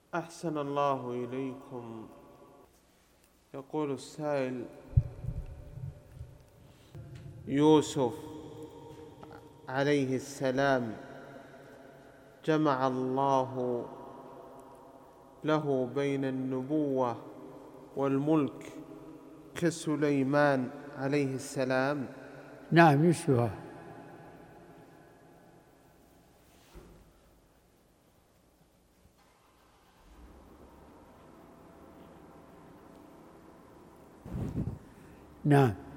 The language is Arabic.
أحسن الله إليكم. يقول السائل: يوسف عليه السلام جمع الله له بين النبوة والملك كسليمان عليه السلام؟ نعم يشبه. نعم.